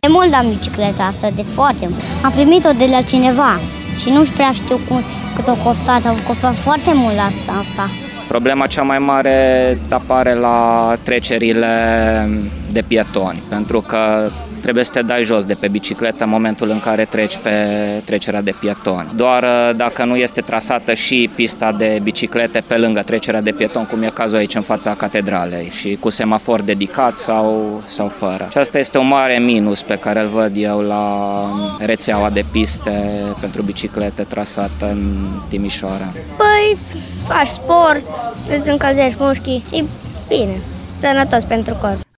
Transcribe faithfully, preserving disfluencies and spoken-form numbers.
mult am bicicleta asta, de foarte mult. Am primit-o de la cineva și nu prea știu cum, cât o costat, a costat foarte mult la asta. Problema cea mai mare apare la trecerile de pietoni, pentru că trebuie să te dai jos de pe bicicletă în momentul în care treci pe trecerea de pietoni. Doar dacă nu este trasată și pista de biciclete pe lângă trecerea de pietoni, cum e cazul aici în fața catedralei, și cu semafor dedicat sau, sau fără. Și asta este un mare minus pe care îl văd eu la rețeaua de piste pentru biciclete trasată în Timișoara. Păi, faci sport, îți încălzești mușchii, e bine, sănătos pentru corp.